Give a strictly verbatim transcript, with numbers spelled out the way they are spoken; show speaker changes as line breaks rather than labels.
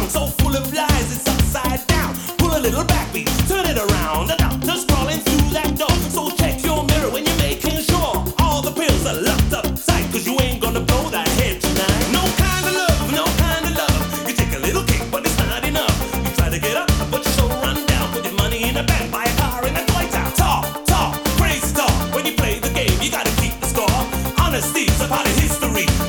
so full of lies, it's upside down. Pull a little backbeat, turn it around. The doctor's crawling through that door, so check your mirror when you're making sure all the pills are locked up tight, cause you ain't gonna blow that head tonight. No kind of love, no kind of love. You take a little kick, but it's not enough. You try to get up, but you're so run down. Put your money in the bank, buy a car in a toy town. Talk, talk, crazy talk. When you play the game, you gotta keep the score. Honesty's a part of history.